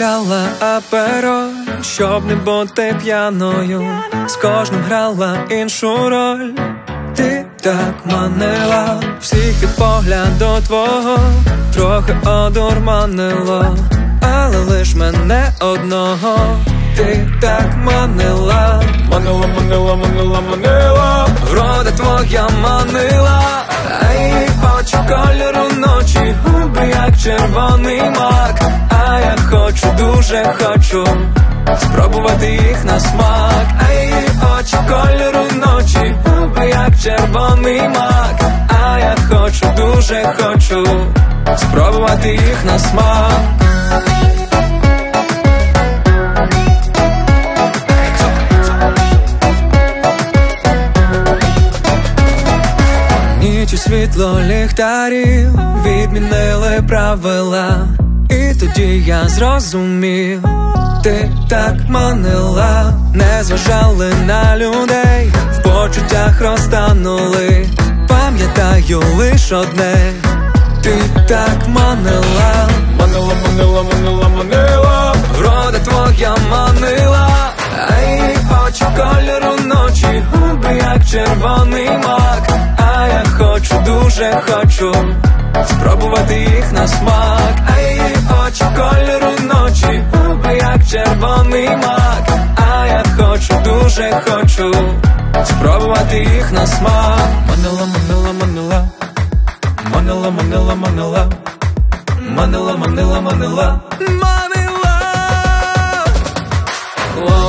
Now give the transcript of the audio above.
брала апероль, щоб не бути п'яною. З кожним грала іншу роль. Ти так манила, всіх від погляду твого трохи одурманило, але лиш мене одного. Ти так манила, манила, манила, манила, манила. Врода твоя манила, а її очі кольору ночі, губи як червоний мак. А я хочу, дуже хочу спробувати їх на смак. А її очі кольору ночі, губи як червоний мак. А я хочу, дуже хочу спробувати їх на смак. Ніч і світло ліхтарів відмінили правила, і тоді я зрозумів, ти так манила. Не зважали на людей, в почуттях розтанули. Пам'ятаю лиш одне, ти так манила. Манила, манила, манила, манила. Врода твоя манила, а її очі кольору ночі, губи як червоний мак. А я хочу, дуже хочу спробувати їх на смак. А її очі кольору ночі, губи як червоний мак. А я хочу, дуже хочу спробувати їх на смак. Манила, манила, манила. Манила, манила, манила. Манила, манила, манила. Манила.